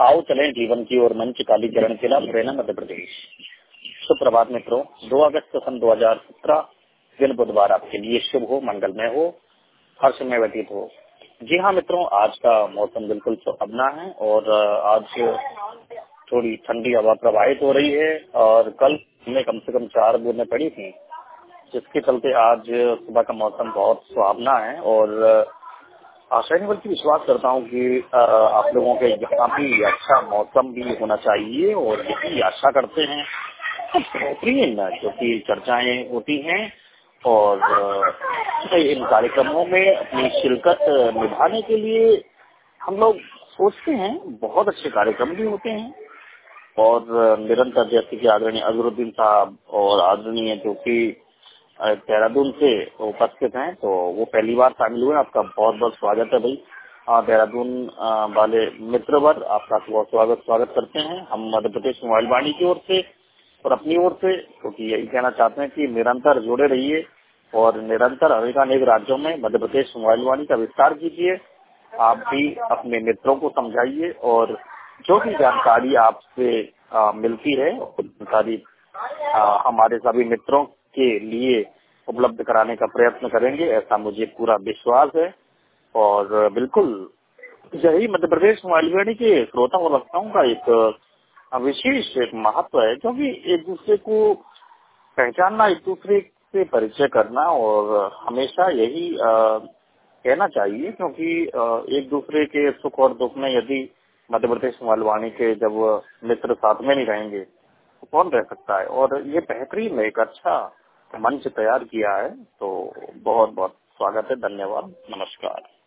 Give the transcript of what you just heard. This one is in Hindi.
आओ चलें जीवन की ओर मंच कालीचरण किला मुरैना मध्य प्रदेश। सुप्रभात मित्रों, 2 अगस्त सन 2017 दिन बुधवार आपके लिए शुभ हो, मंगलमय हो, हर समय व्यतीत हो। जी हाँ मित्रों, आज का मौसम बिल्कुल सुहावना है और आज थोड़ी ठंडी हवा प्रवाहित हो रही है और कल हमें कम से कम 4 बूंदें पड़ी थी, जिसके चलते आज सुबह का मौसम बहुत सुहावना है। और आशा नहीं बल्कि विश्वास करता हूँ कि आप लोगों के यहाँ भी अच्छा मौसम भी होना चाहिए और यही आशा करते हैं। बेहतरीन जो कि चर्चाएं होती हैं और इन कार्यक्रमों में अपनी शिरकत निभाने के लिए हम लोग सोचते हैं। बहुत अच्छे कार्यक्रम भी होते हैं और निरंतर, जैसे कि आदरणीय अजहरुद्दीन साहब और आदरणीय जो कि देहरादून से उपस्थित हैं, तो वो पहली बार शामिल हुए। आपका बहुत बहुत स्वागत है भाई। देहरादून वाले मित्रवर आपका बहुत स्वागत करते हैं हम मध्य प्रदेश मोबाइल वाणी की ओर से और अपनी ओर से, क्योंकि यही कहना चाहते हैं कि निरंतर जुड़े रहिए और निरंतर अनेक राज्यों में मध्य प्रदेश मोबाइल वाणी का विस्तार कीजिए। आप भी अपने मित्रों को समझाइए और जो भी जानकारी आपसे मिलती है जानकारी हमारे सभी मित्रों के लिए उपलब्ध कराने का प्रयत्न करेंगे, ऐसा मुझे पूरा विश्वास है। और बिल्कुल यही मध्य प्रदेश मोबाइल वाणी के श्रोता और वक्ताओं का एक विशेष एक महत्व है, क्योंकि एक दूसरे को पहचानना, एक दूसरे से परिचय करना और हमेशा यही कहना चाहिए, क्योंकि एक दूसरे के सुख और दुख में यदि मध्य प्रदेश मोबाइल वाणी के जब मित्र साथ में नहीं रहेंगे तो कौन रह सकता है। और ये बेहतरीन एक अच्छा मंच तैयार किया है, तो बहुत बहुत स्वागत है। धन्यवाद, नमस्कार।